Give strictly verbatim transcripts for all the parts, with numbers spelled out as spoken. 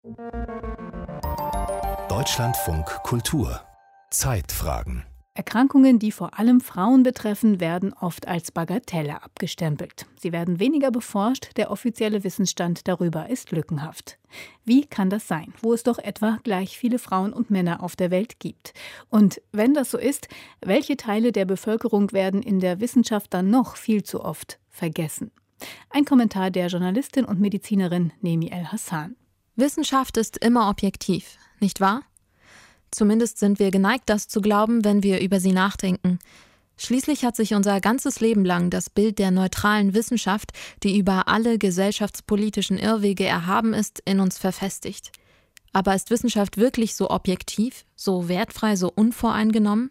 Deutschlandfunk Kultur Zeitfragen. Erkrankungen, die vor allem Frauen betreffen, werden oft als Bagatelle abgestempelt. Sie werden weniger beforscht, der offizielle Wissensstand darüber ist lückenhaft. Wie kann das sein, wo es doch etwa gleich viele Frauen und Männer auf der Welt gibt? Und wenn das so ist, welche Teile der Bevölkerung werden in der Wissenschaft dann noch viel zu oft vergessen? Ein Kommentar der Journalistin und Medizinerin Nemi El-Hassan. Wissenschaft ist immer objektiv, nicht wahr? Zumindest sind wir geneigt, das zu glauben, wenn wir über sie nachdenken. Schließlich hat sich unser ganzes Leben lang das Bild der neutralen Wissenschaft, die über alle gesellschaftspolitischen Irrwege erhaben ist, in uns verfestigt. Aber ist Wissenschaft wirklich so objektiv, so wertfrei, so unvoreingenommen?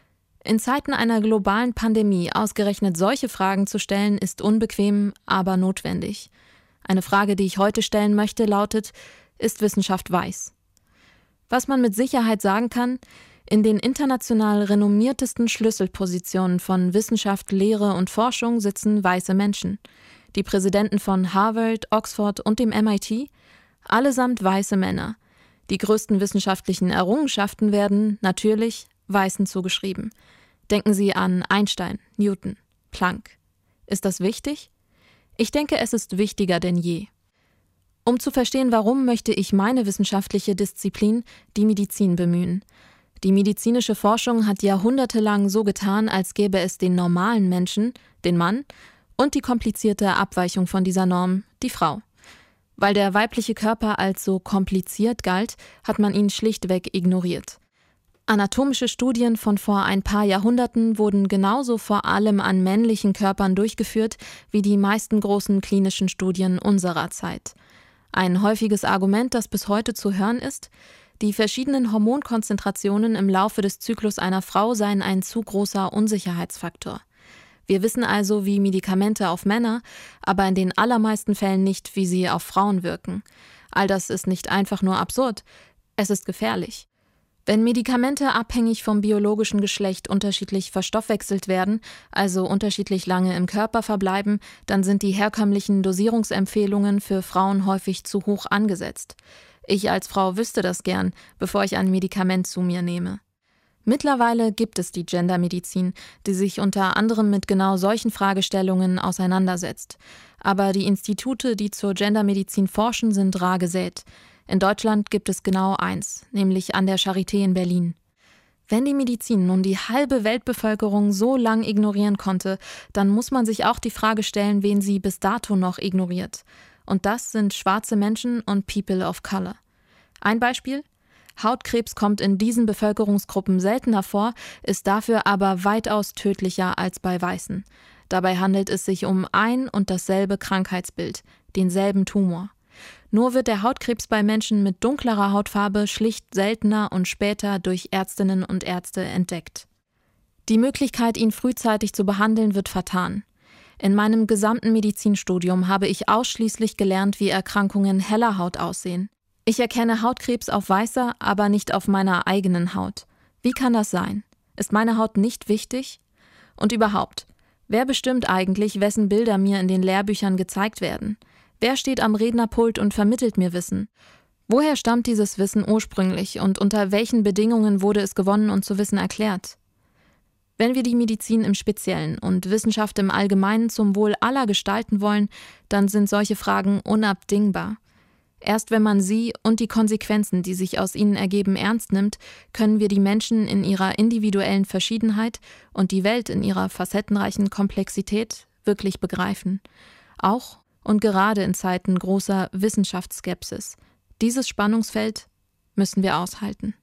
In Zeiten einer globalen Pandemie ausgerechnet solche Fragen zu stellen, ist unbequem, aber notwendig. Eine Frage, die ich heute stellen möchte, lautet: Ist Wissenschaft weiß? Was man mit Sicherheit sagen kann: In den international renommiertesten Schlüsselpositionen von Wissenschaft, Lehre und Forschung sitzen weiße Menschen. Die Präsidenten von Harvard, Oxford und dem M I T, allesamt weiße Männer. Die größten wissenschaftlichen Errungenschaften werden, natürlich, Weißen zugeschrieben. Denken Sie an Einstein, Newton, Planck. Ist das wichtig? Ich denke, es ist wichtiger denn je. Um zu verstehen, warum, möchte ich meine wissenschaftliche Disziplin, die Medizin, bemühen. Die medizinische Forschung hat jahrhundertelang so getan, als gäbe es den normalen Menschen, den Mann, und die komplizierte Abweichung von dieser Norm, die Frau. Weil der weibliche Körper als so kompliziert galt, hat man ihn schlichtweg ignoriert. Anatomische Studien von vor ein paar Jahrhunderten wurden genauso vor allem an männlichen Körpern durchgeführt wie die meisten großen klinischen Studien unserer Zeit. Ein häufiges Argument, das bis heute zu hören ist: Die verschiedenen Hormonkonzentrationen im Laufe des Zyklus einer Frau seien ein zu großer Unsicherheitsfaktor. Wir wissen also, wie Medikamente auf Männer, aber in den allermeisten Fällen nicht, wie sie auf Frauen wirken. All das ist nicht einfach nur absurd, es ist gefährlich. Wenn Medikamente abhängig vom biologischen Geschlecht unterschiedlich verstoffwechselt werden, also unterschiedlich lange im Körper verbleiben, dann sind die herkömmlichen Dosierungsempfehlungen für Frauen häufig zu hoch angesetzt. Ich als Frau wüsste das gern, bevor ich ein Medikament zu mir nehme. Mittlerweile gibt es die Gendermedizin, die sich unter anderem mit genau solchen Fragestellungen auseinandersetzt. Aber die Institute, die zur Gendermedizin forschen, sind rar gesät. In Deutschland gibt es genau eins, nämlich an der Charité in Berlin. Wenn die Medizin nun die halbe Weltbevölkerung so lang ignorieren konnte, dann muss man sich auch die Frage stellen, wen sie bis dato noch ignoriert. Und das sind schwarze Menschen und People of Color. Ein Beispiel: Hautkrebs kommt in diesen Bevölkerungsgruppen seltener vor, ist dafür aber weitaus tödlicher als bei Weißen. Dabei handelt es sich um ein und dasselbe Krankheitsbild, denselben Tumor. Nur wird der Hautkrebs bei Menschen mit dunklerer Hautfarbe schlicht seltener und später durch Ärztinnen und Ärzte entdeckt. Die Möglichkeit, ihn frühzeitig zu behandeln, wird vertan. In meinem gesamten Medizinstudium habe ich ausschließlich gelernt, wie Erkrankungen heller Haut aussehen. Ich erkenne Hautkrebs auf weißer, aber nicht auf meiner eigenen Haut. Wie kann das sein? Ist meine Haut nicht wichtig? Und überhaupt, wer bestimmt eigentlich, wessen Bilder mir in den Lehrbüchern gezeigt werden? Wer steht am Rednerpult und vermittelt mir Wissen? Woher stammt dieses Wissen ursprünglich und unter welchen Bedingungen wurde es gewonnen und zu Wissen erklärt? Wenn wir die Medizin im Speziellen und Wissenschaft im Allgemeinen zum Wohl aller gestalten wollen, dann sind solche Fragen unabdingbar. Erst wenn man sie und die Konsequenzen, die sich aus ihnen ergeben, ernst nimmt, können wir die Menschen in ihrer individuellen Verschiedenheit und die Welt in ihrer facettenreichen Komplexität wirklich begreifen. Auch und gerade in Zeiten großer Wissenschaftsskepsis. Dieses Spannungsfeld müssen wir aushalten.